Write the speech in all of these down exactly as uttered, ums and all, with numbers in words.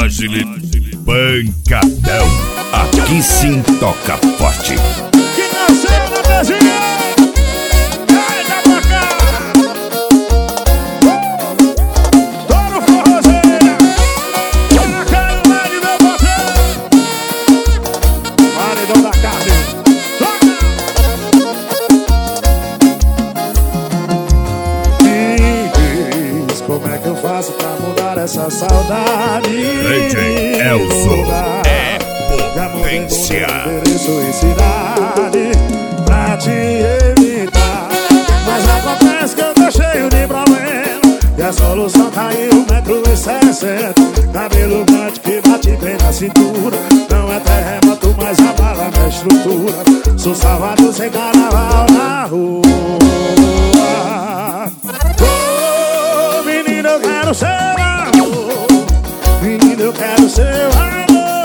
Agile, pancadão. Aqui sim toca forte. Que nasceu na Brasil. Vai dar pra cá. Tô no forrozeira. Tô na cara de meu patrão. Paredão da carne. Me diz como é que eu faço pra mudar essa saudade. D J Elzo é potência. Endereço e cidade pra te evitar, mas acontece que eu tô cheio de problema e a solução tá em um metro e sessenta. Cabelo grande que bate bem na cintura. Não é terremoto, mas abala na estrutura. Sou salvado sem carnaval na rua. Oh, menino, eu quero seu amor. Menino, eu quero seu amor.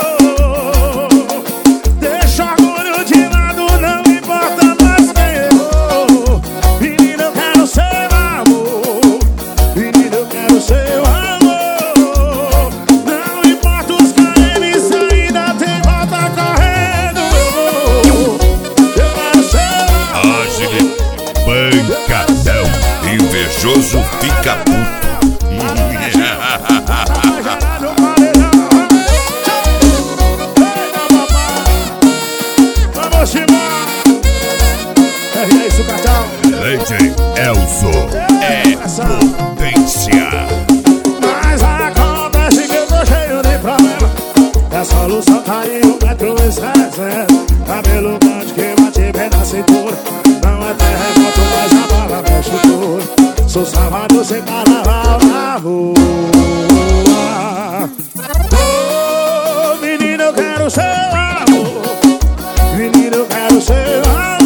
Pancadão, invejoso fica puto. Vamos embora. É isso, cartão. D J Elzo é potência. Mas acontece que eu tô cheio de problema e a solução tá em um metro e sessenta. Cabelo grande que bate bem na cintura. Não é terremoto, mas abala na estrutura. Sou salvado sem carnaval na rua. Oh, menino, eu quero seu amor. Menino, eu quero seu amor.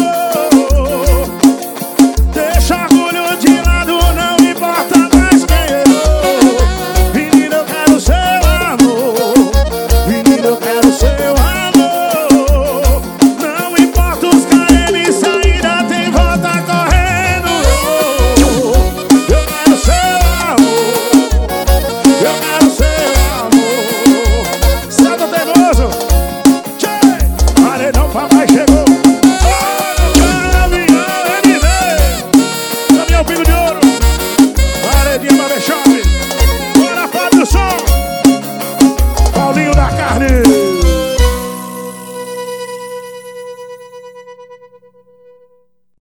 Deixa orgulho de lado, não importa mais quem eu sou. Menino, eu quero seu amor. Menino, eu quero seu amor. Papai chegou. Oh, caminhão M D. Caminhão Pingo de Ouro. Paredinha pra deixar.